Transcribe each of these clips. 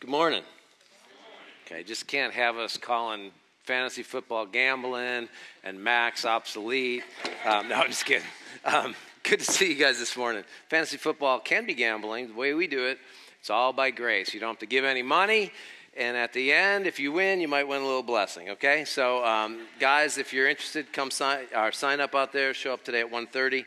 Good morning. Okay, just can't have us calling fantasy football gambling and Max obsolete. No, I'm just kidding. Good to see you guys this morning. Fantasy football can be gambling. The way we do it, it's all by grace. You don't have to give any money. And at the end, if you win, you might win a little blessing, okay? So, guys, if you're interested, come sign up out there. Show up today at 1:30.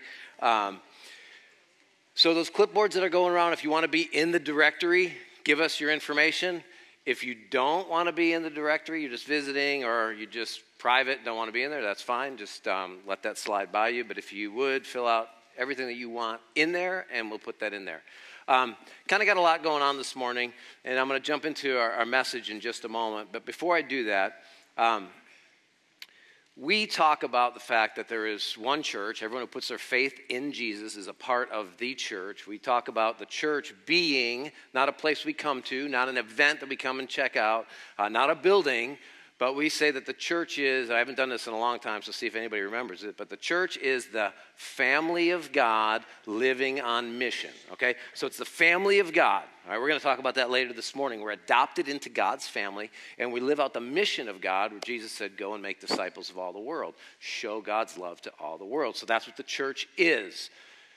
So those clipboards that are going around, if you want to be in the directory, give us your information. If you don't want to be in the directory, you're just visiting or you just private, don't want to be in there, that's fine. Just let that slide by you. But if you would, fill out everything that you want in there, and we'll put that in there. Kind of got a lot going on this morning, and I'm going to jump into our message in just a moment. But before I do that, we talk about the fact that there is one church. Everyone who puts their faith in Jesus is a part of the church. We talk about the church being not a place we come to, not an event that we come and check out, not a building, but we say that the church is, I haven't done this in a long time, so see if anybody remembers it, but the church is the family of God living on mission, okay? So it's the family of God. All right, we're going to talk about that later this morning. We're adopted into God's family, and we live out the mission of God, where Jesus said, go and make disciples of all the world. Show God's love to all the world. So that's what the church is.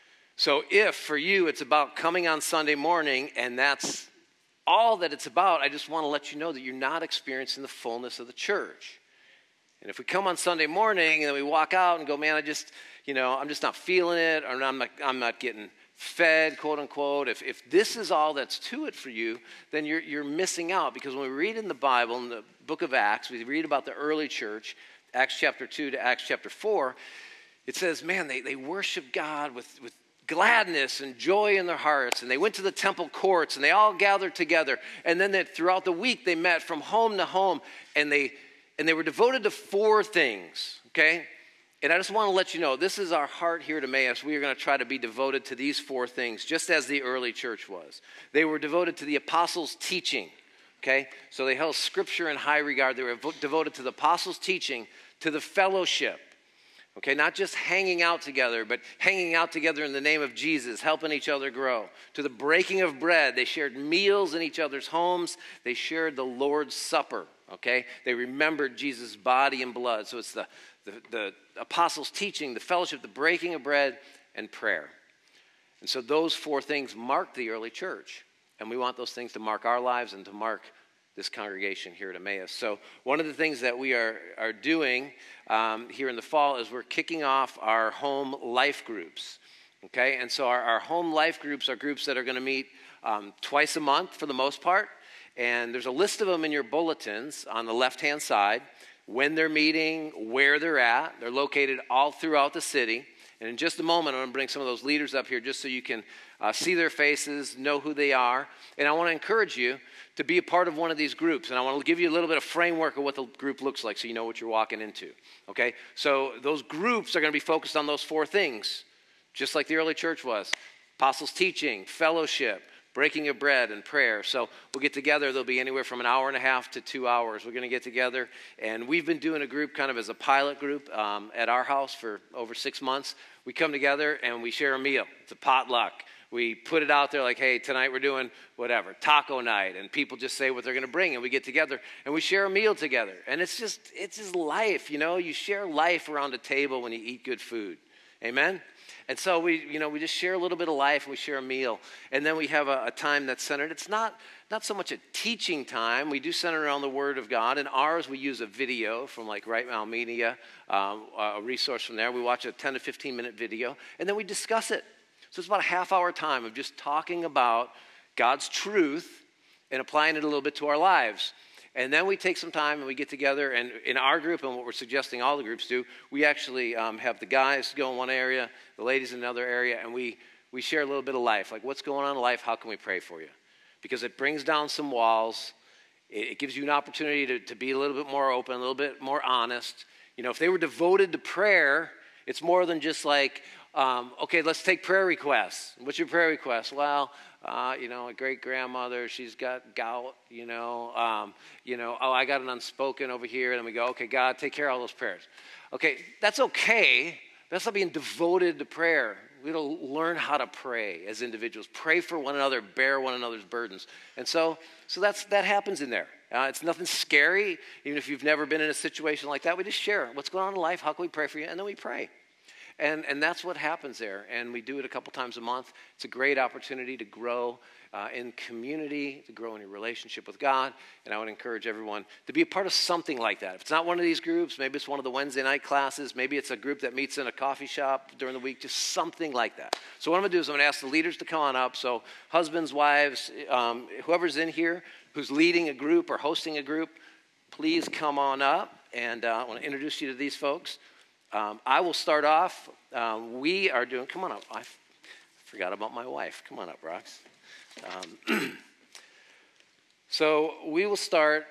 So if, for you, it's about coming on Sunday morning, and that's all that it's about, I just want to let you know that you're not experiencing the fullness of the church. And if we come on Sunday morning and then we walk out and go, man, I'm just not feeling it, or I'm not getting fed, quote unquote. If this is all that's to it for you, then you're missing out. Because when we read in the Bible, in the book of Acts, we read about the early church, Acts chapter 2 to Acts chapter 4, it says, man, they worship God with gladness and joy in their hearts, and they went to the temple courts, and they all gathered together, and then throughout the week they met from home to home, and they were devoted to four things, okay? And I just want to let you know, this is our heart here at Emmaus. We are going to try to be devoted to these four things, just as the early church was. They were devoted to the apostles' teaching, okay? So they held Scripture in high regard. They were devoted to the apostles' teaching, to the fellowship, okay, not just hanging out together, but hanging out together in the name of Jesus, helping each other grow. To the breaking of bread, they shared meals in each other's homes. They shared the Lord's Supper, okay? They remembered Jesus' body and blood. So it's the apostles' teaching, the fellowship, the breaking of bread, and prayer. And so those four things mark the early church. And we want those things to mark our lives and to mark this congregation here at Emmaus. So one of the things that we are doing here in the fall is we're kicking off our home life groups, okay? And so our home life groups are groups that are going to meet twice a month for the most part, and there's a list of them in your bulletins on the left-hand side, when they're meeting, where they're at. They're located all throughout the city, and in just a moment I'm going to bring some of those leaders up here just so you can see their faces, know who they are, and I want to encourage you to be a part of one of these groups. And I want to give you a little bit of framework of what the group looks like so you know what you're walking into, okay? So those groups are going to be focused on those four things, just like the early church was. Apostles' teaching, fellowship, breaking of bread, and prayer. So we'll get together. There'll be anywhere from an hour and a half to 2 hours. We're going to get together. And we've been doing a group kind of as a pilot group at our house for over 6 months. We come together and we share a meal. It's a potluck. We put it out there like, hey, tonight we're doing whatever, taco night, and people just say what they're going to bring, and we get together, and we share a meal together. And it's just life, you know? You share life around a table when you eat good food. Amen? And so we just share a little bit of life, and we share a meal. And then we have a time that's centered. It's not so much a teaching time. We do center around the Word of God. In ours, we use a video from like Right Now Media, a resource from there. We watch a 10 to 15-minute video, and then we discuss it. So it's about a half-hour time of just talking about God's truth and applying it a little bit to our lives. And then we take some time and we get together, and in our group, and what we're suggesting all the groups do, we actually have the guys go in one area, the ladies in another area, and we share a little bit of life. Like, what's going on in life? How can we pray for you? Because it brings down some walls. It gives you an opportunity to be a little bit more open, a little bit more honest. You know, if they were devoted to prayer, it's more than just like, okay, let's take prayer requests. What's your prayer request? Well, a great-grandmother, she's got gout, I got an unspoken over here. And then we go, okay, God, take care of all those prayers. Okay, that's okay. That's not being devoted to prayer. We got to learn how to pray as individuals. Pray for one another, bear one another's burdens. And so that happens in there. It's nothing scary. Even if you've never been in a situation like that, we just share what's going on in life, how can we pray for you, and then we pray. And that's what happens there. And we do it a couple times a month. It's a great opportunity to grow in community, to grow in your relationship with God. And I would encourage everyone to be a part of something like that. If it's not one of these groups, maybe it's one of the Wednesday night classes. Maybe it's a group that meets in a coffee shop during the week, just something like that. So what I'm going to do is I'm going to ask the leaders to come on up. So husbands, wives, whoever's in here who's leading a group or hosting a group, please come on up. And I want to introduce you to these folks. I will start off. We are doing, come on up. I forgot about my wife. Come on up, Rox. So we will start.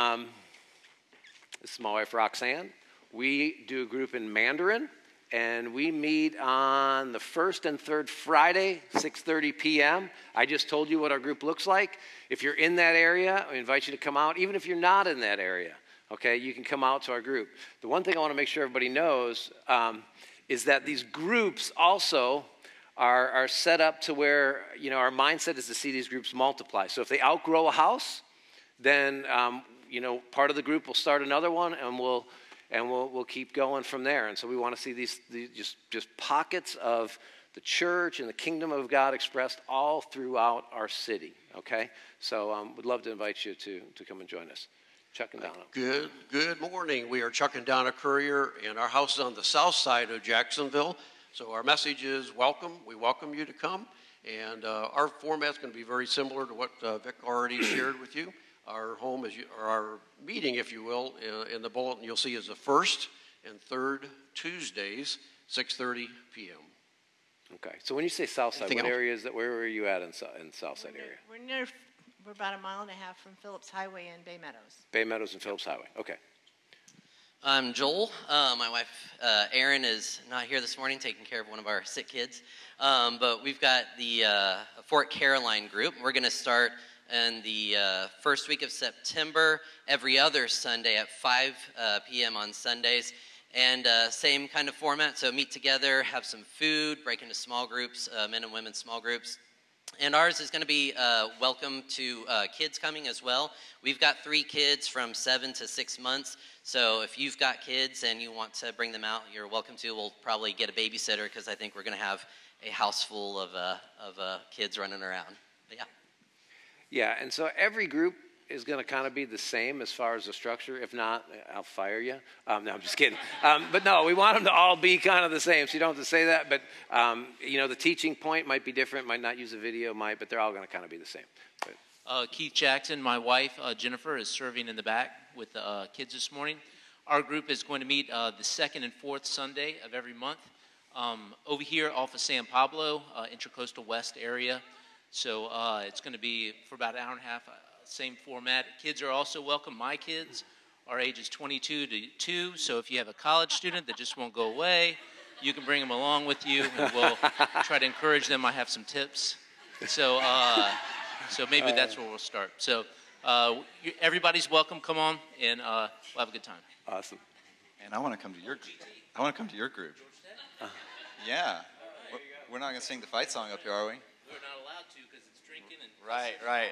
This is my wife, Roxanne. We do a group in Mandarin, and we meet on the first and third Friday, 6:30 p.m. I just told you what our group looks like. If you're in that area, I invite you to come out, even if you're not in that area. Okay, you can come out to our group. The one thing I want to make sure everybody knows is that these groups also are set up to where, our mindset is to see these groups multiply. So if they outgrow a house, then, part of the group will start another one, and we'll keep going from there. And so we want to see these just pockets of the church and the kingdom of God expressed all throughout our city. Okay, so we'd love to invite you to come and join us. Chuck and Donna. Good morning. We are Chuck and Donna Courier, and our house is on the south side of Jacksonville. So our message is welcome. We welcome you to come. And our format's going to be very similar to what Vic already shared with you. Our home is, or our meeting, if you will, in the bulletin you'll see is the first and third Tuesdays, 6:30 p.m. Okay. So when you say south side, what area is that? Where are you at in south side area? We're about a mile and a half from Phillips Highway and Bay Meadows. Bay Meadows and Phillips Highway. Okay. I'm Joel. My wife, Erin, is not here this morning taking care of one of our sick kids. But we've got the Fort Caroline group. We're going to start in the first week of September, every other Sunday at 5 p.m. on Sundays. And same kind of format, so meet together, have some food, break into small groups, men and women small groups. And ours is going to be welcome to kids coming as well. We've got 3 kids from 7 to 6 months. So if you've got kids and you want to bring them out, you're welcome to. We'll probably get a babysitter because I think we're going to have a house full of kids running around. But yeah. Yeah, and so every group is going to kind of be the same as far as the structure. If not, I'll fire you. No, I'm just kidding. But no, we want them to all be kind of the same, so you don't have to say that. But, the teaching point might be different, might not use a video, but they're all going to kind of be the same. Keith Jackson, my wife, Jennifer, is serving in the back with the kids this morning. Our group is going to meet the second and fourth Sunday of every month over here off of San Pablo, Intracoastal West area. So it's going to be for about an hour and a half, same format. Kids are also welcome. My kids are ages 22 to 2, so if you have a college student that just won't go away, you can bring them along with you, and we'll try to encourage them. I have some tips. So maybe that's where we'll start. So everybody's welcome. Come on, and we'll have a good time. Awesome. And I want to come to your group. I want to come to your group. Yeah. We're not going to sing the fight song up here, are we? We're not allowed to because it's drinking. And Right.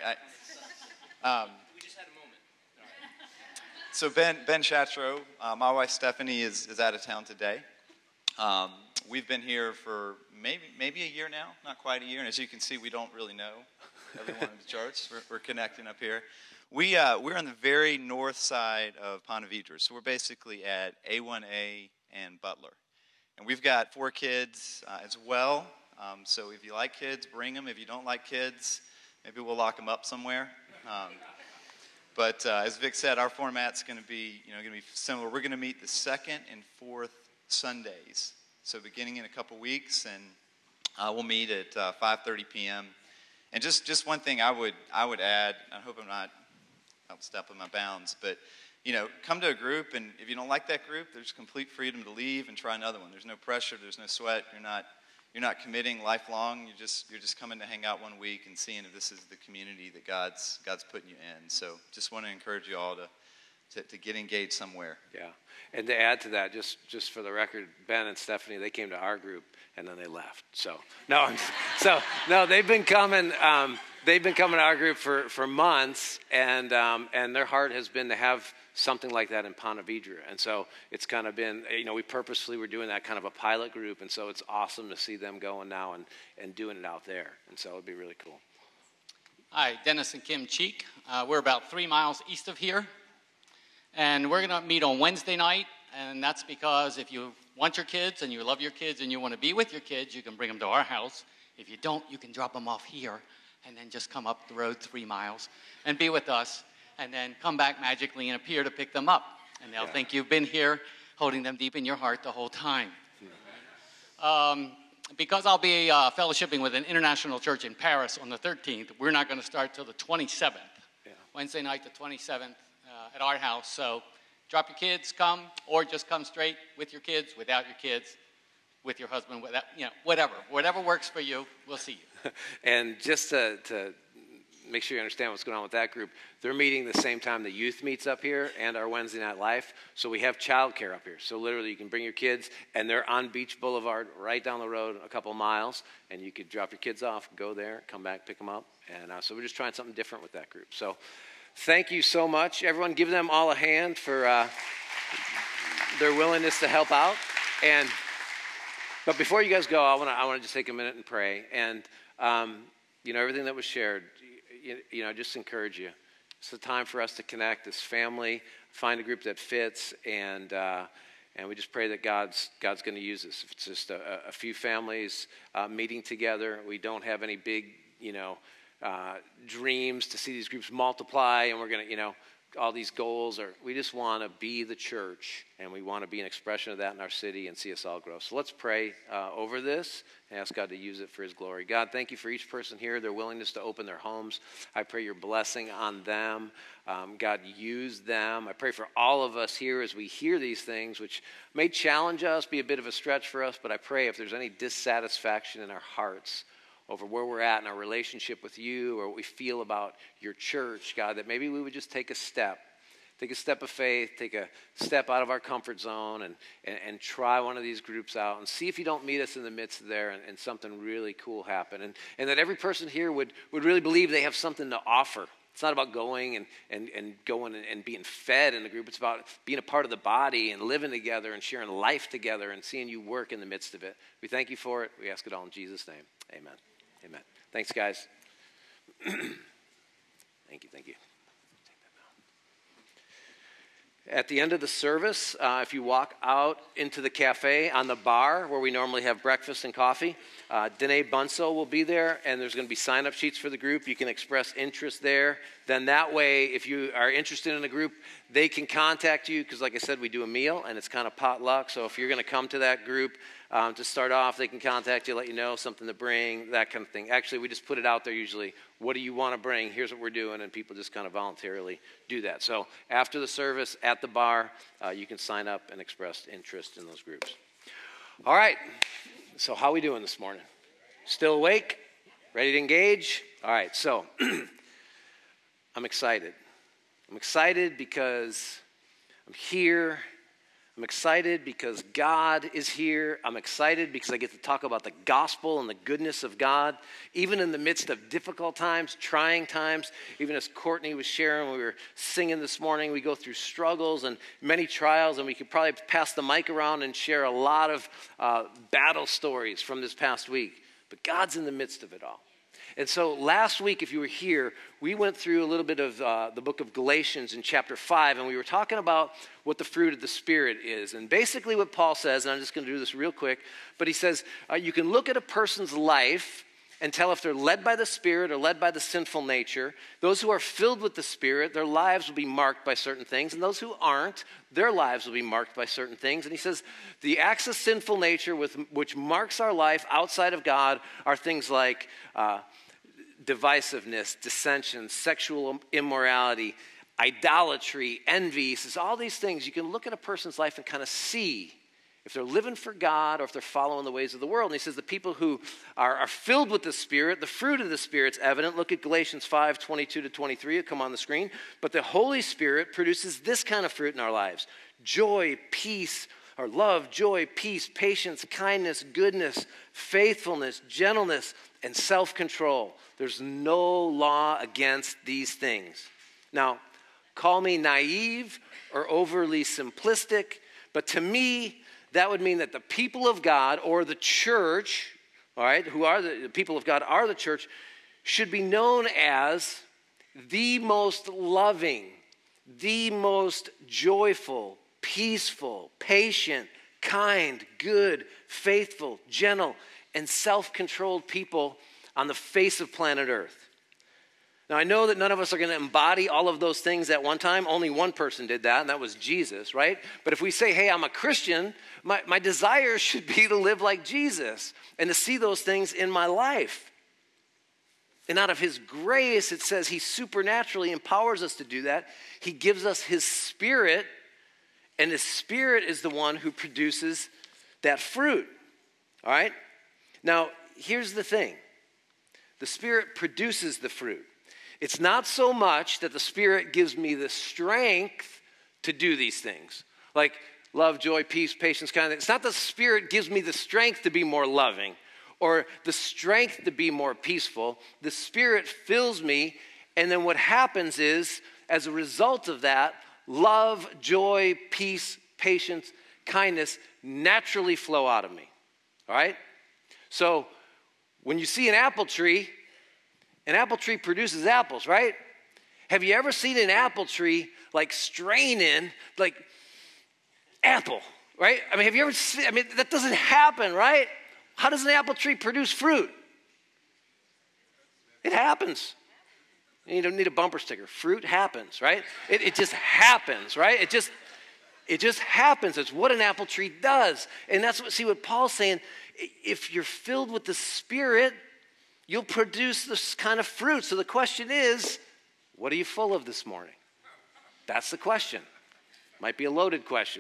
We just had a moment. So Ben Chatro, my wife Stephanie is out of town today. We've been here for maybe a year now, not quite a year. And as you can see, we don't really know everyone in the church. We're connecting up here. We're on the very north side of Ponte Vedra. So we're basically at A1A and Butler. And we've got 4 kids as well. So if you like kids, bring them. If you don't like kids, maybe we'll lock them up somewhere. But as Vic said, our format's going to be similar. We're going to meet the second and fourth Sundays. So beginning in a couple weeks, and we'll meet at 5:30 p.m. And just one thing I would add. I hope I'm not stepping my bounds, but come to a group, and if you don't like that group, there's complete freedom to leave and try another one. There's no pressure. There's no sweat. You're not committing lifelong. You're just coming to hang out one week and seeing if this is the community that God's putting you in. So just want to encourage you all to get engaged somewhere. Yeah. And to add to that, just for the record, Ben and Stephanie, they came to our group and then they left. So no, they've been coming. They've been coming to our group for months, and their heart has been to have something like that in Ponte Vedra. And so it's kind of been, we purposely were doing that kind of a pilot group, and so it's awesome to see them going now and doing it out there. And so it'd be really cool. Hi, Dennis and Kim Cheek. We're about 3 miles east of here. And we're going to meet on Wednesday night, and that's because if you want your kids and you love your kids and you want to be with your kids, you can bring them to our house. If you don't, you can drop them off here and then just come up the road 3 miles and be with us and then come back magically and appear to pick them up. And they'll think you've been here holding them deep in your heart the whole time. Because I'll be fellowshipping with an international church in Paris on the 13th, we're not going to start till the 27th. Yeah. Wednesday night, the 27th. At our house, so drop your kids, come, or just come straight with your kids, without your kids, with your husband, without, whatever works for you. We'll see you. And just to make sure you understand what's going on with that group, they're meeting the same time the youth meets up here and our Wednesday Night Life. So we have childcare up here. So literally, you can bring your kids, and they're on Beach Boulevard, right down the road, a couple miles, and you could drop your kids off, go there, come back, pick them up, and so we're just trying something different with that group. So. Thank you so much. Everyone, give them all a hand for their willingness to help out. But before you guys go, I want to just take a minute and pray. And everything that was shared, I just encourage you. It's a time for us to connect as family, find a group that fits, and we just pray that God's going to use this. If it's just a few families meeting together, we don't have any big, dreams to see these groups multiply, and we're going to, all these goals. We just want to be the church, and we want to be an expression of that in our city and see us all grow. So let's pray over this and ask God to use it for His glory. God, thank you for each person here, their willingness to open their homes. I pray your blessing on them. God, use them. I pray for all of us here as we hear these things, which may challenge us, be a bit of a stretch for us, but I pray if there's any dissatisfaction in our hearts over where we're at in our relationship with you or what we feel about your church, God, that maybe we would just take a step of faith, take a step out of our comfort zone and try one of these groups out and see if you don't meet us in the midst of there and something really cool happen. And that every person here would really believe they have something to offer. It's not about going and going and being fed in the group. It's about being a part of the body and living together and sharing life together and seeing you work in the midst of it. We thank you for it. We ask it all in Jesus' name. Amen. Amen. Thanks, guys. Thank you. At the end of the service, if you walk out into the cafe on the bar where we normally have breakfast and coffee, Danae Bunso will be there, and there's going to be sign-up sheets for the group. You can express interest there. Then that way, if you are interested in a group, they can contact you because, like I said, we do a meal, and it's kind of potluck. So if you're going to come to that group to start off, they can contact you, let you know something to bring, that kind of thing. Actually, we just put it out there usually. What do you want to bring? Here's what we're doing, and people just kind of voluntarily do that. So after the service at the bar, you can sign up and express interest in those groups. All right. So how are we doing this morning? Still awake? Ready to engage? All right. So I'm excited. I'm excited because I'm here. I'm excited because God is here. I'm excited because I get to talk about the gospel and the goodness of God, even in the midst of difficult times, trying times. Even as Courtney was sharing, we were singing this morning, we go through struggles and many trials, and we could probably pass the mic around and share a lot of battle stories from this past week. But God's in the midst of it all. And so last week, if you were here, we went through a little bit of the book of Galatians in chapter 5, and we were talking about what the fruit of the Spirit is. And basically what Paul says, and I'm just going to do this real quick, but he says you can look at a person's life and tell if they're led by the Spirit or led by the sinful nature. Those who are filled with the Spirit, their lives will be marked by certain things. And those who aren't, their lives will be marked by certain things. And he says the acts of sinful nature which marks our life outside of God are things like divisiveness, dissension, sexual immorality, idolatry, envy. He says all these things you can look at a person's life and kind of see if they're living for God or if they're following the ways of the world. And he says the people who are filled with the Spirit, the fruit of the Spirit's evident. Look at Galatians 5, 22 to 23. It'll come on the screen. But the Holy Spirit produces this kind of fruit in our lives: joy, peace, or love, joy, peace, patience, kindness, goodness, faithfulness, gentleness, and self-control. There's no law against these things. Now, call me naive or overly simplistic, but to me, that would mean that the people of God or the church, all right, who are the people of God are the church, should be known as the most loving, the most joyful, peaceful, patient, kind, good, faithful, gentle, and self-controlled people on the face of planet Earth. Now, I know that none of us are going to embody all of those things at one time. Only one person did that, and that was Jesus, right? But if we say, hey, I'm a Christian, my desire should be to live like Jesus and to see those things in my life. And out of his grace, it says he supernaturally empowers us to do that. He gives us his Spirit, and his Spirit is the one who produces that fruit, all right? Now, here's the thing. The Spirit produces the fruit. It's not so much that the Spirit gives me the strength to do these things, like love, joy, peace, patience, kindness. It's not the Spirit gives me the strength to be more loving or the strength to be more peaceful. The Spirit fills me, and then what happens is, as a result of that, love, joy, peace, patience, kindness naturally flow out of me, all right? So when you see an apple tree produces apples, right? Have you ever seen an apple tree like straining, like apple, right? I mean, have you ever seen, that doesn't happen, right? How does an apple tree produce fruit? It happens. You don't need a bumper sticker. Fruit happens, right? It just happens, right? It just happens. It's what an apple tree does. And that's what Paul's saying. If you're filled with the Spirit, you'll produce this kind of fruit. So the question is, what are you full of this morning? That's the question. Might be a loaded question.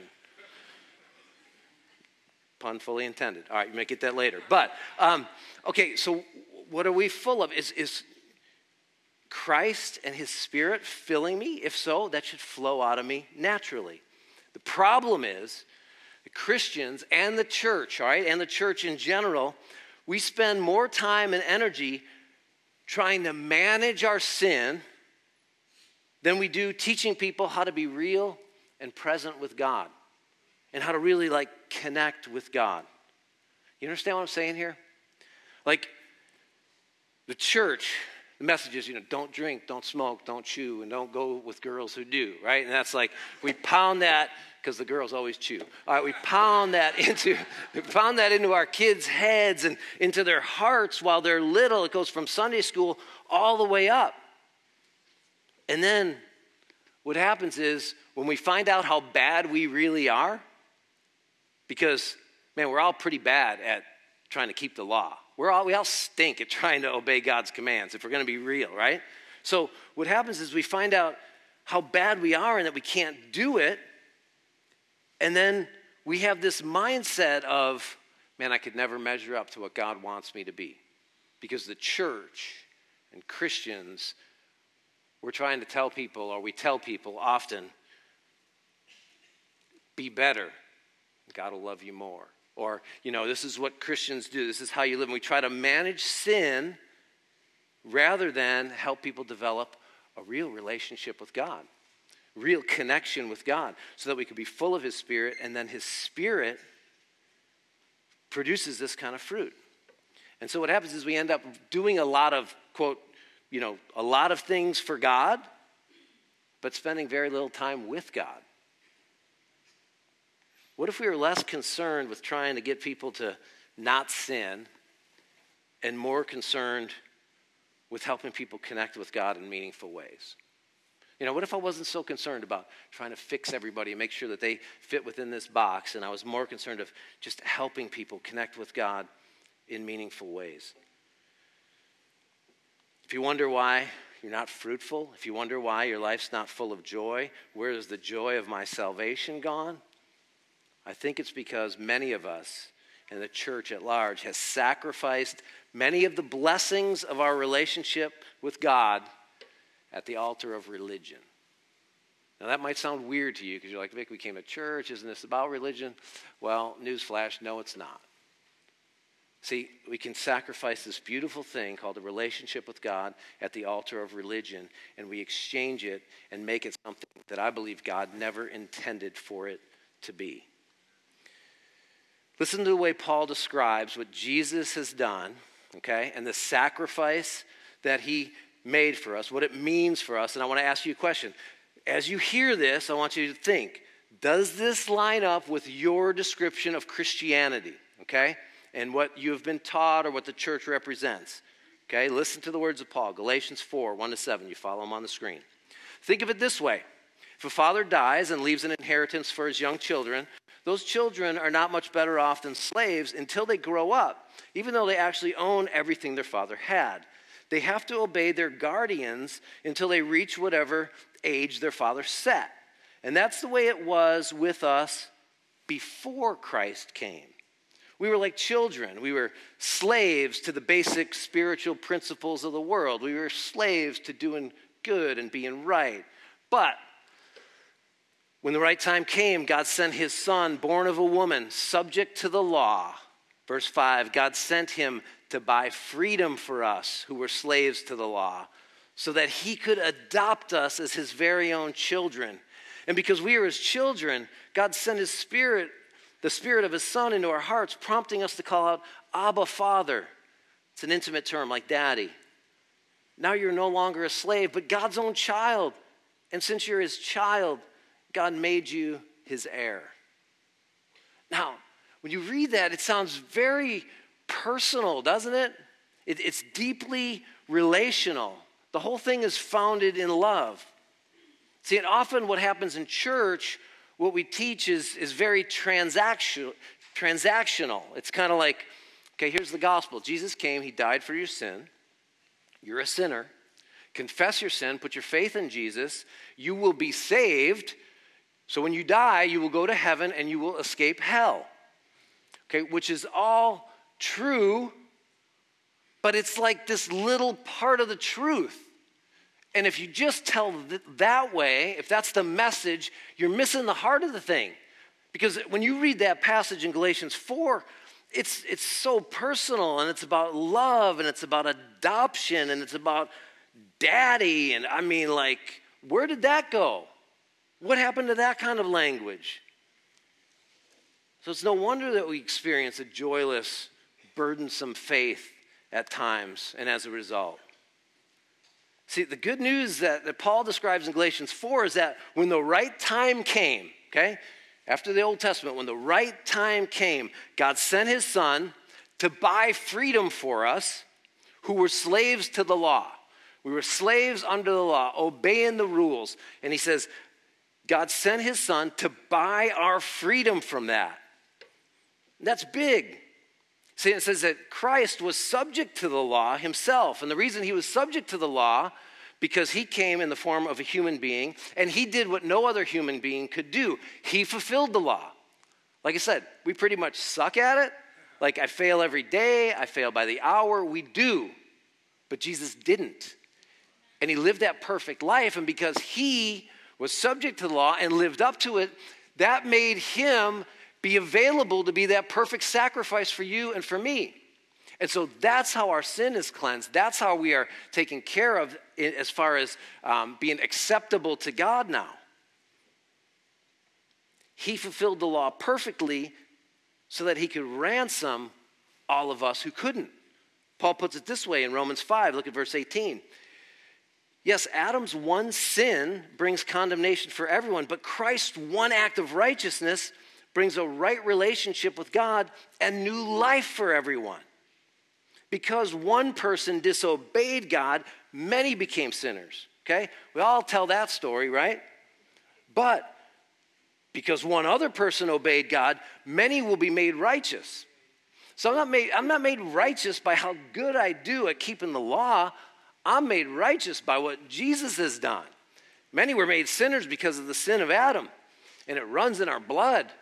Pun fully intended. All right, you may get that later. But, okay, so what are we full of? Is Christ and his Spirit filling me? If so, that should flow out of me naturally. The problem is the Christians and the church, all right, and the church in general, we spend more time and energy trying to manage our sin than we do teaching people how to be real and present with God and how to really connect with God. You understand what I'm saying here? Like the church, the message is, don't drink, don't smoke, don't chew, and don't go with girls who do, right? And that's we pound that because the girls always chew. All right, we pound that into our kids' heads and into their hearts while they're little. It goes from Sunday school all the way up. And then what happens is when we find out how bad we really are, because, man, we're all pretty bad at trying to keep the law. We all stink at trying to obey God's commands, if we're going to be real, right? So what happens is we find out how bad we are and that we can't do it, and then we have this mindset of, man, I could never measure up to what God wants me to be. Because the church and Christians, we're trying to tell people, or we tell people often, be better, God will love you more. Or, this is what Christians do. This is how you live. And we try to manage sin rather than help people develop a real relationship with God, real connection with God, so that we could be full of his Spirit, and then his Spirit produces this kind of fruit. And so what happens is we end up doing a lot of, quote, a lot of things for God, but spending very little time with God. What if we were less concerned with trying to get people to not sin and more concerned with helping people connect with God in meaningful ways? What if I wasn't so concerned about trying to fix everybody and make sure that they fit within this box, and I was more concerned of just helping people connect with God in meaningful ways? If you wonder why you're not fruitful, if you wonder why your life's not full of joy, where is the joy of my salvation gone? I think it's because many of us and the church at large has sacrificed many of the blessings of our relationship with God at the altar of religion. Now that might sound weird to you because you're like, Vic, we came to church. Isn't this about religion? Well, newsflash, no, it's not. See, we can sacrifice this beautiful thing called a relationship with God at the altar of religion, and we exchange it and make it something that I believe God never intended for it to be. Listen to the way Paul describes what Jesus has done, okay, and the sacrifice that he made for us, what it means for us. And I want to ask you a question. As you hear this, I want you to think, does this line up with your description of Christianity, okay, and what you have been taught or what the church represents? Okay, listen to the words of Paul, Galatians 4, 1-7. You follow them on the screen. Think of it this way. If a father dies and leaves an inheritance for his young children, those children are not much better off than slaves until they grow up, even though they actually own everything their father had. They have to obey their guardians until they reach whatever age their father set. And that's the way it was with us before Christ came. We were like children. We were slaves to the basic spiritual principles of the world. We were slaves to doing good and being right. But when the right time came, God sent his son, born of a woman, subject to the law. Verse 5, God sent him to buy freedom for us who were slaves to the law, so that he could adopt us as his very own children. And because we are his children, God sent his Spirit, the Spirit of his Son, into our hearts, prompting us to call out, Abba, Father. It's an intimate term, like daddy. Now you're no longer a slave, but God's own child. And since you're his child, God made you his heir. Now, when you read that, it sounds very personal, doesn't it? It's deeply relational. The whole thing is founded in love. See, and often what happens in church, what we teach is very transactional. It's kind of like, okay, here's the gospel. Jesus came, he died for your sin. You're a sinner. Confess your sin, put your faith in Jesus. You will be saved. So when you die, you will go to heaven and you will escape hell. Okay, which is all true, but it's like this little part of the truth. And if you just tell that way, if that's the message, you're missing the heart of the thing. Because when you read that passage in Galatians 4, it's so personal, and it's about love, and it's about adoption, and it's about daddy, and I mean, like, where did that go? What happened to that kind of language? So it's no wonder that we experience a joyless, burdensome faith at times, and as a result. See, the good news that Paul describes in Galatians 4 is that when the right time came, okay, after the Old Testament, when the right time came, God sent his son to buy freedom for us who were slaves to the law. We were slaves under the law, obeying the rules. And he says, God sent his son to buy our freedom from that. That's big. See, it says that Christ was subject to the law himself. And the reason he was subject to the law, because he came in the form of a human being, and he did what no other human being could do. He fulfilled the law. Like I said, we pretty much suck at it. Like, I fail every day. I fail by the hour. We do. But Jesus didn't. And he lived that perfect life. And because he was subject to the law and lived up to it, that made him be available to be that perfect sacrifice for you and for me. And so that's how our sin is cleansed. That's how we are taken care of as far as being acceptable to God now. He fulfilled the law perfectly so that he could ransom all of us who couldn't. Paul puts it this way in Romans 5. Look at verse 18. Yes, Adam's one sin brings condemnation for everyone, but Christ's one act of righteousness brings a right relationship with God and new life for everyone. Because one person disobeyed God, many became sinners. Okay? We all tell that story, right? But because one other person obeyed God, many will be made righteous. So I'm not made righteous by how good I do at keeping the law. I'm made righteous by what Jesus has done. Many were made sinners because of the sin of Adam, and it runs in our blood.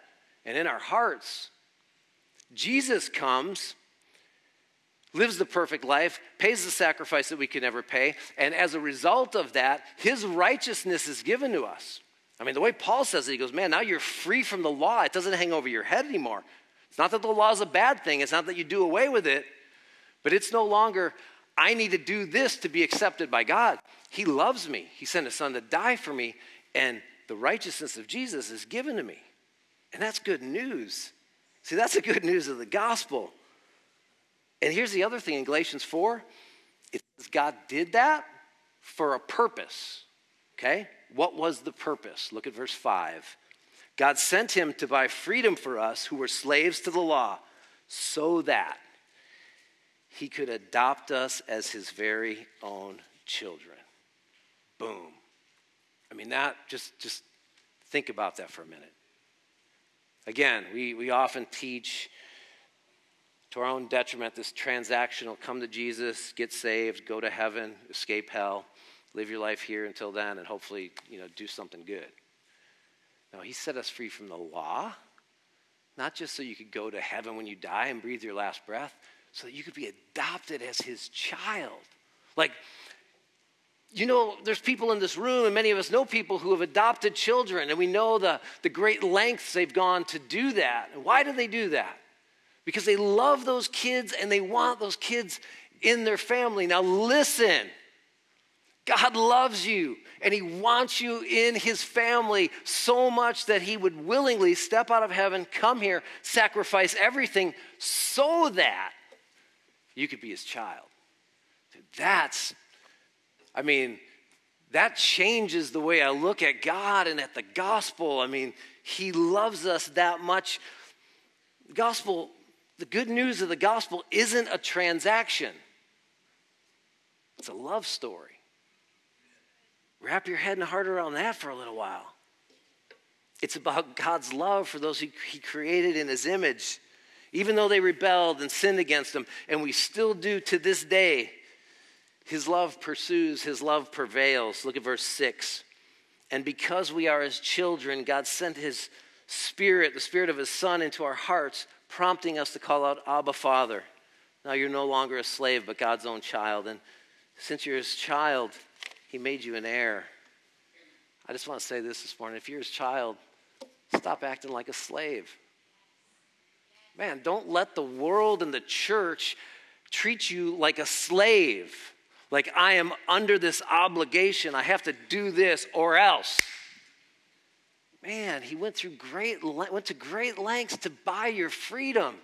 and in our hearts. Jesus comes, lives the perfect life, pays the sacrifice that we could never pay, and as a result of that, his righteousness is given to us. I mean, the way Paul says it, he goes, man, now you're free from the law. It doesn't hang over your head anymore. It's not that the law is a bad thing. It's not that you do away with it, but it's no longer, I need to do this to be accepted by God. He loves me. He sent his son to die for me, and the righteousness of Jesus is given to me. And that's good news. See, that's the good news of the gospel. And here's the other thing in Galatians 4. It says God did that for a purpose. Okay? What was the purpose? Look at verse 5. God sent him to buy freedom for us who were slaves to the law so that he could adopt us as his very own children. Boom. I mean, that, just think about that for a minute. Again, we often teach to our own detriment this transactional, come to Jesus, get saved, go to heaven, escape hell, live your life here until then, and hopefully, do something good. No, he set us free from the law, not just so you could go to heaven when you die and breathe your last breath, so that you could be adopted as his child. Like, there's people in this room, and many of us know people who have adopted children, and we know the great lengths they've gone to do that. And why do they do that? Because they love those kids, and they want those kids in their family. Now listen, God loves you, and he wants you in his family so much that he would willingly step out of heaven, come here, sacrifice everything so that you could be his child. That changes the way I look at God and at the gospel. I mean, he loves us that much. The good news of the gospel isn't a transaction. It's a love story. Wrap your head and heart around that for a little while. It's about God's love for those he created in his image, even though they rebelled and sinned against him, and we still do to this day. His love pursues, his love prevails. Look at verse 6. And because we are his children, God sent his Spirit, the Spirit of his Son, into our hearts, prompting us to call out, Abba, Father. Now you're no longer a slave, but God's own child. And since you're his child, he made you an heir. I just want to say this morning. If you're his child, stop acting like a slave. Man, don't let the world and the church treat you like a slave. Like, I am under this obligation. I have to do this or else. Man, he went to great lengths to buy your freedom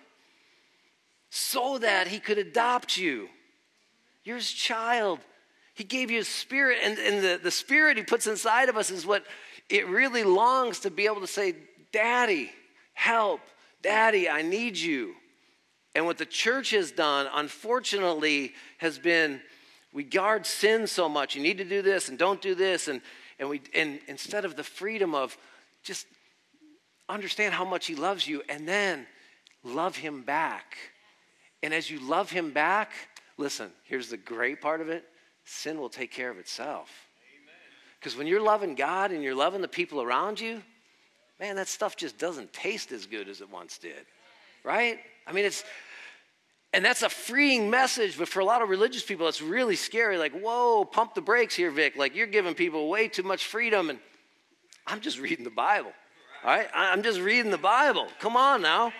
so that he could adopt you. You're his child. He gave you his Spirit, and the Spirit he puts inside of us is what it really longs to be able to say, Daddy, help. Daddy, I need you. And what the church has done, unfortunately, has been, we guard sin so much. You need to do this and don't do this. And instead of the freedom of just understand how much he loves you and then love him back. And as you love him back, listen, here's the great part of it. Sin will take care of itself. Because when you're loving God and you're loving the people around you, man, that stuff just doesn't taste as good as it once did. Right? I mean, and that's a freeing message, but for a lot of religious people, it's really scary. Like, whoa, pump the brakes here, Vic. Like, you're giving people way too much freedom. And I'm just reading the Bible. All right? I'm just reading the Bible. Come on now.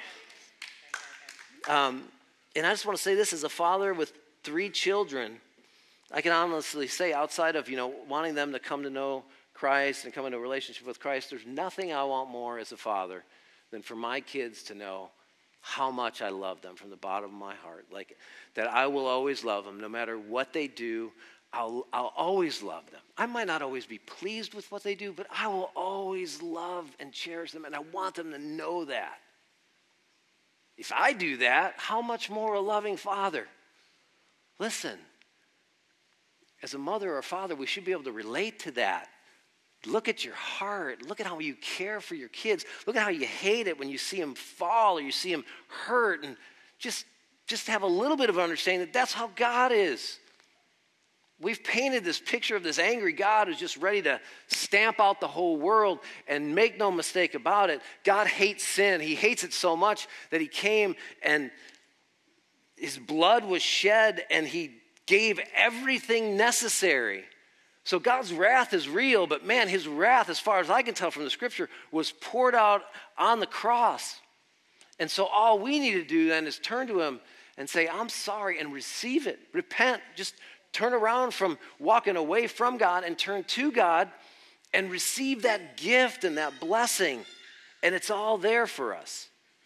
And I just want to say this, as a father with 3 children, I can honestly say, outside of, wanting them to come to know Christ and come into a relationship with Christ, there's nothing I want more as a father than for my kids to know how much I love them from the bottom of my heart. Like, that I will always love them no matter what they do. I'll always love them. I might not always be pleased with what they do, but I will always love and cherish them, and I want them to know that. If I do that, how much more a loving father? Listen, as a mother or a father, we should be able to relate to that. Look at your heart. Look at how you care for your kids. Look at how you hate it when you see them fall or you see them hurt. And just have a little bit of understanding that that's how God is. we've painted this picture of this angry God who's just ready to stamp out the whole world, and make no mistake about it, God hates sin. He hates it so much that he came and his blood was shed and he gave everything necessary. So God's wrath is real, but man, his wrath, as far as I can tell from the scripture, was poured out on the cross. And so all we need to do then is turn to him and say, I'm sorry, and receive it. Repent. Just turn around from walking away from God and turn to God and receive that gift and that blessing. And it's all there for us.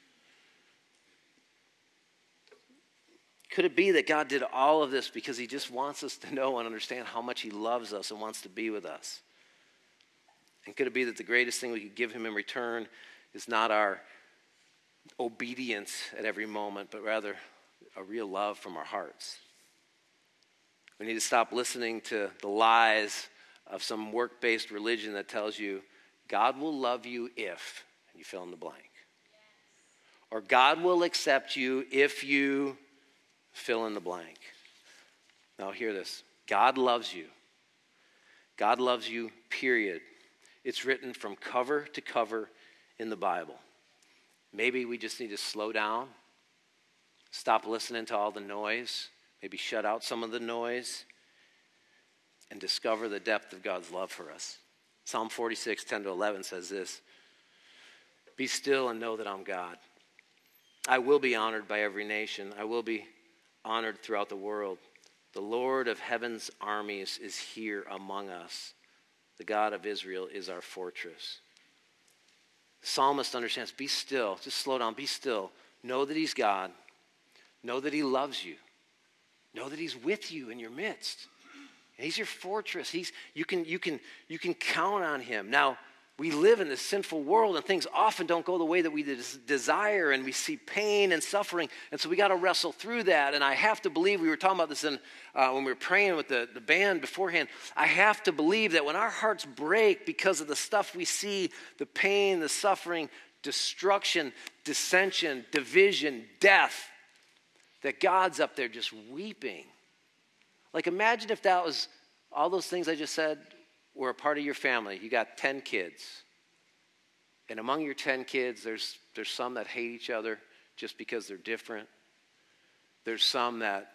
Could it be that God did all of this because he just wants us to know and understand how much he loves us and wants to be with us? And could it be that the greatest thing we could give him in return is not our obedience at every moment, but rather a real love from our hearts? We need to stop listening to the lies of some work-based religion that tells you God will love you if, and you fill in the blank. Or God will accept you if you fill in the blank. Now hear this. God loves you. God loves you, period. It's written from cover to cover in the Bible. Maybe we just need to slow down, stop listening to all the noise, maybe shut out some of the noise, and discover the depth of God's love for us. Psalm 46, 10-11 says this: be still and know that I'm God. I will be honored by every nation. I will be honored throughout the world. The Lord of heaven's armies is here among us. The God of Israel is our fortress. The psalmist understands, be still. Just slow down, be still. Know that he's God. Know that he loves you. Know that he's with you in your midst. And he's your fortress. You can count on him. Now, we live in this sinful world, and things often don't go the way that we desire, and we see pain and suffering, and so we got to wrestle through that. And I have to believe, we were talking about this when we were praying with the band beforehand, I have to believe that when our hearts break because of the stuff we see, the pain, the suffering, destruction, dissension, division, death, that God's up there just weeping. Like, imagine if that was, all those things I just said were a part of your family. You got 10 kids. And among your 10 kids, there's some that hate each other just because they're different. There's some that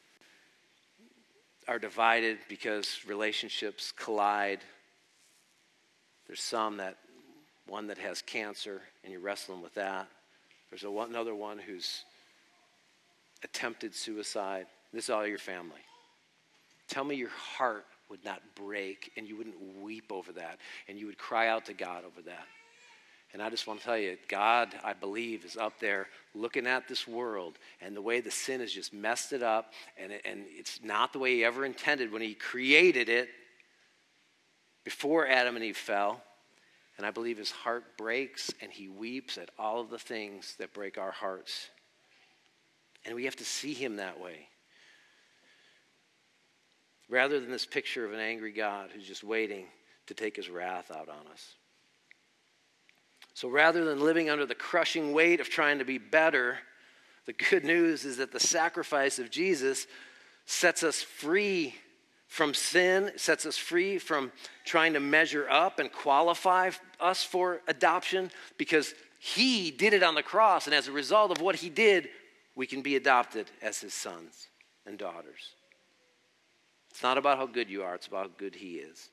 are divided because relationships collide. There's some one that has cancer and you're wrestling with that. There's another one who's attempted suicide. This is all your family. Tell me your heart would not break and you wouldn't weep over that and you would cry out to God over that. And I just want to tell you, God, I believe, is up there looking at this world and the way the sin has just messed it up, and it's not the way he ever intended when he created it before Adam and Eve fell. And I believe his heart breaks and he weeps at all of the things that break our hearts. And we have to see him that way. Rather than this picture of an angry God who's just waiting to take his wrath out on us. So rather than living under the crushing weight of trying to be better, the good news is that the sacrifice of Jesus sets us free from sin, sets us free from trying to measure up and qualify us for adoption, because he did it on the cross, and as a result of what he did, we can be adopted as his sons and daughters. It's not about how good you are, it's about how good he is.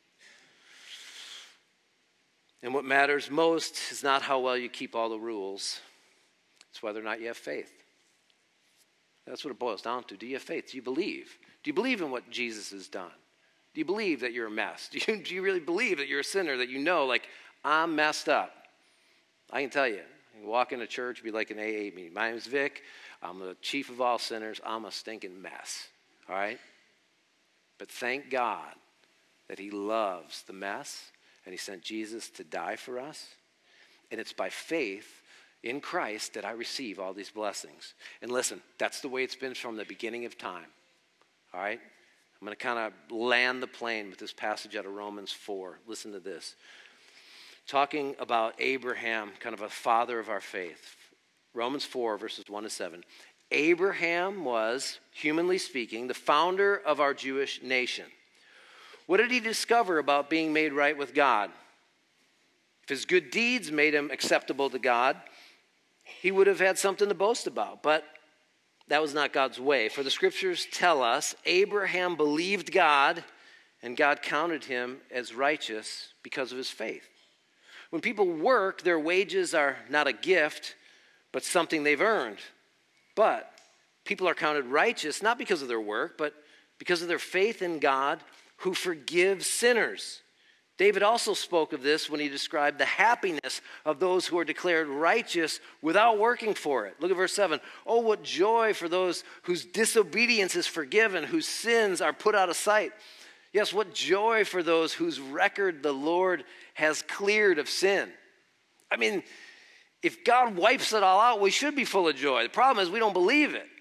And what matters most is not how well you keep all the rules, it's whether or not you have faith. That's what it boils down to. Do you have faith? Do you believe? Do you believe in what Jesus has done? Do you believe that you're a mess? Do you really believe that you're a sinner, that you know, like, I'm messed up? I can tell you, you can walk into church, be like an AA meeting. My name's Vic. I'm the chief of all sinners. I'm a stinking mess, all right? But thank God that he loves the mess, and he sent Jesus to die for us. And it's by faith in Christ that I receive all these blessings. And listen, that's the way it's been from the beginning of time, all right? I'm going to kind of land the plane with this passage out of Romans 4. Listen to this. Talking about Abraham, kind of a father of our faith. Romans 4, verses 1-7. Abraham was, humanly speaking, the founder of our Jewish nation. What did he discover about being made right with God? If his good deeds made him acceptable to God, he would have had something to boast about. But that was not God's way. For the scriptures tell us Abraham believed God, and God counted him as righteous because of his faith. When people work, their wages are not a gift, but something they've earned. But people are counted righteous not because of their work, but because of their faith in God who forgives sinners. David also spoke of this when he described the happiness of those who are declared righteous without working for it. Look at verse 7. Oh, what joy for those whose disobedience is forgiven, whose sins are put out of sight. Yes, what joy for those whose record the Lord has cleared of sin. I mean, if God wipes it all out, we should be full of joy. The problem is we don't believe it.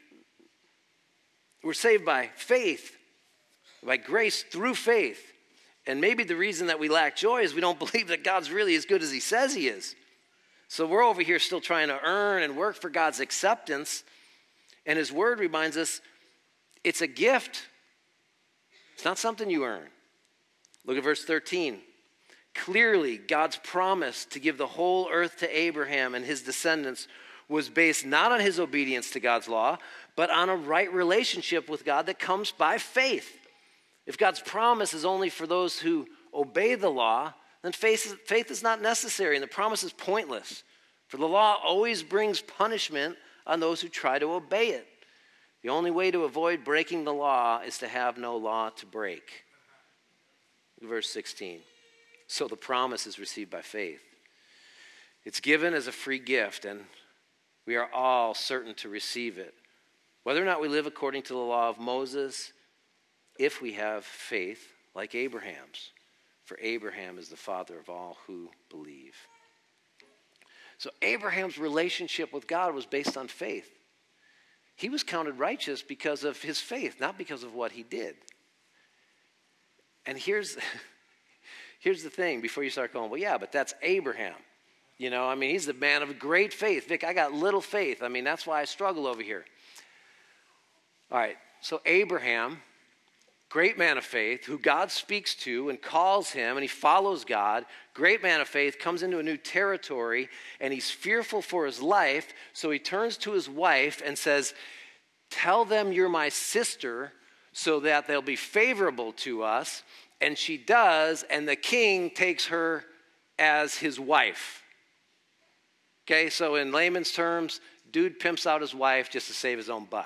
We're saved by faith, by grace through faith. And maybe the reason that we lack joy is we don't believe that God's really as good as he says he is. So we're over here still trying to earn and work for God's acceptance. And his word reminds us it's a gift. It's not something you earn. Look at verse 13. Clearly, God's promise to give the whole earth to Abraham and his descendants was based not on his obedience to God's law, but on a right relationship with God that comes by faith. If God's promise is only for those who obey the law, then faith is not necessary and the promise is pointless. For the law always brings punishment on those who try to obey it. The only way to avoid breaking the law is to have no law to break. Verse 16. So the promise is received by faith. It's given as a free gift, and we are all certain to receive it. Whether or not we live according to the law of Moses, if we have faith like Abraham's. For Abraham is the father of all who believe. So Abraham's relationship with God was based on faith. He was counted righteous because of his faith, not because of what he did. And here's the thing, before you start going, well, yeah, but that's Abraham. You know, I mean, he's the man of great faith. Vic, I got little faith. I mean, that's why I struggle over here. All right, so Abraham, great man of faith, who God speaks to and calls him, and he follows God. Great man of faith, comes into a new territory, and he's fearful for his life, so he turns to his wife and says, tell them you're my sister so that they'll be favorable to us. And she does, and the king takes her as his wife. Okay, so in layman's terms, dude pimps out his wife just to save his own butt.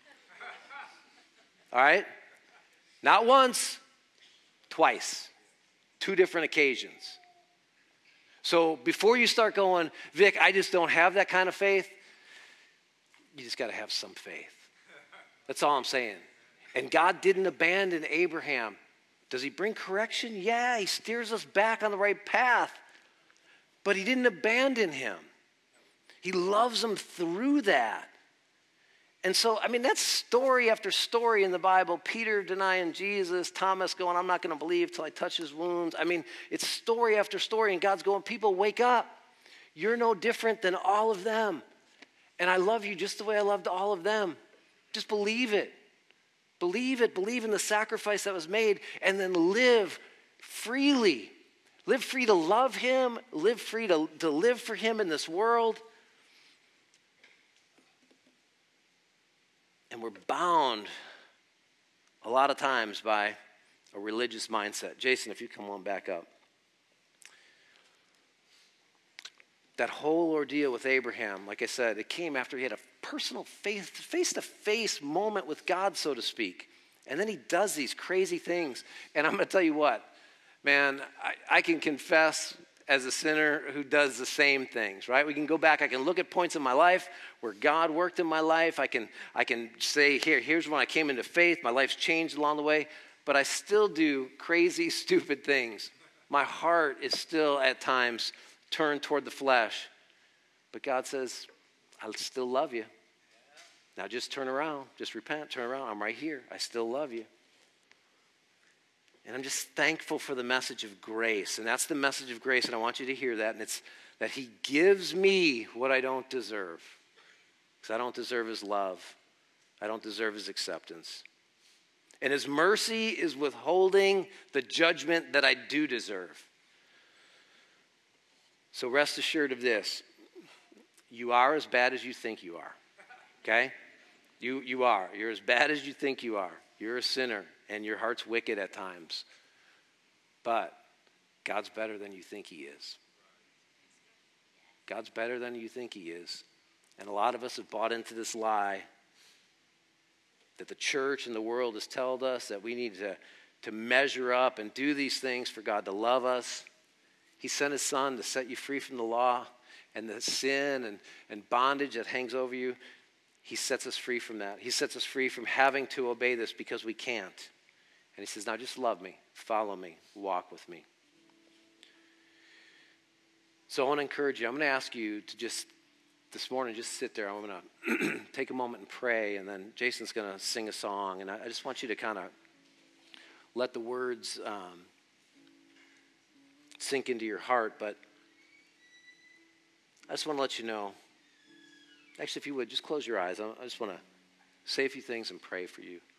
All right? Not once, twice. 2 different occasions. So before you start going, Vic, I just don't have that kind of faith, you just got to have some faith. That's all I'm saying. And God didn't abandon Abraham. Does he bring correction? Yeah, he steers us back on the right path. But he didn't abandon him. He loves him through that. And so, I mean, that's story after story in the Bible. Peter denying Jesus, Thomas going, I'm not going to believe till I touch his wounds. I mean, it's story after story, and God's going, people, wake up. You're no different than all of them. And I love you just the way I loved all of them. Just believe it. Believe it. Believe in the sacrifice that was made, and then live freely. Live free to love him. Live free to live for him in this world. And we're bound a lot of times by a religious mindset. Jason, if you come on back up. That whole ordeal with Abraham, like I said, it came after he had a personal face-to-face moment with God, so to speak. And then he does these crazy things. And I'm going to tell you what, man, I can confess as a sinner who does the same things, right? We can go back. I can look at points in my life where God worked in my life. I can say, here's when I came into faith. My life's changed along the way. But I still do crazy, stupid things. My heart is still at times turned toward the flesh. But God says, I still love you. Now just turn around. Just repent. Turn around. I'm right here. I still love you. And I'm just thankful for the message of grace. And that's the message of grace, and I want you to hear that. And it's that he gives me what I don't deserve. because I don't deserve his love. I don't deserve his acceptance. And his mercy is withholding the judgment that I do deserve. So rest assured of this. You are as bad as you think you are. Okay? You are. You're as bad as you think you are. You're a sinner, and your heart's wicked at times. But God's better than you think he is. God's better than you think he is. And a lot of us have bought into this lie that the church and the world has told us that we need to measure up and do these things for God to love us. He sent his son to set you free from the law and the sin and bondage that hangs over you. He sets us free from that. He sets us free from having to obey this because we can't. And he says, now just love me, follow me, walk with me. So I want to encourage you. I'm going to ask you to just, this morning, just sit there. I'm going to take a moment and pray, and then Jason's going to sing a song. And I just want you to kind of let the words sink into your heart. But I just want to let you know, actually, if you would, just close your eyes. I just want to say a few things and pray for you.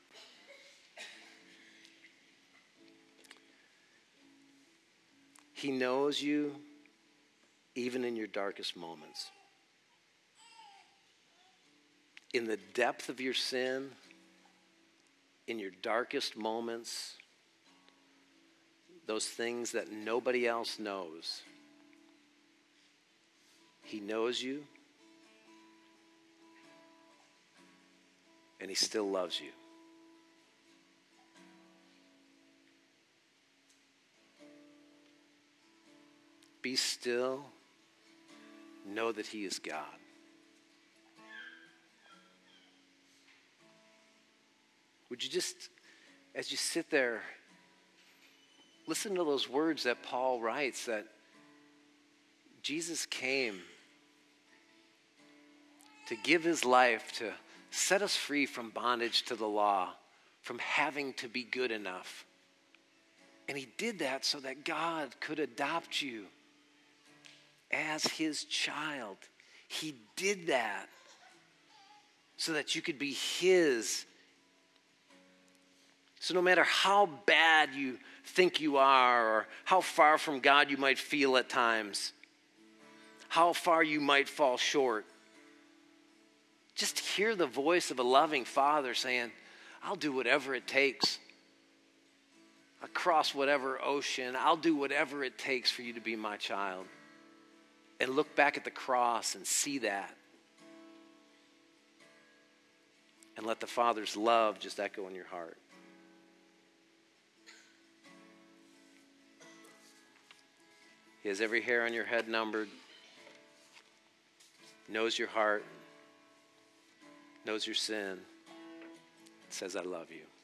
He knows you even in your darkest moments. In the depth of your sin, in your darkest moments, those things that nobody else knows, he knows you, and he still loves you. Be still. Know that he is God. Would you just, as you sit there, listen to those words that Paul writes, that Jesus came to give his life to set us free from bondage to the law, from having to be good enough. And he did that so that God could adopt you as his child. He did that so that you could be his. So no matter how bad you think you are, or how far from God you might feel at times, how far you might fall short, just hear the voice of a loving father saying, I'll do whatever it takes. I'll cross whatever ocean. I'll do whatever it takes for you to be my child. And look back at the cross and see that. And let the Father's love just echo in your heart. He has every hair on your head numbered, knows your heart, knows your sin, says, I love you.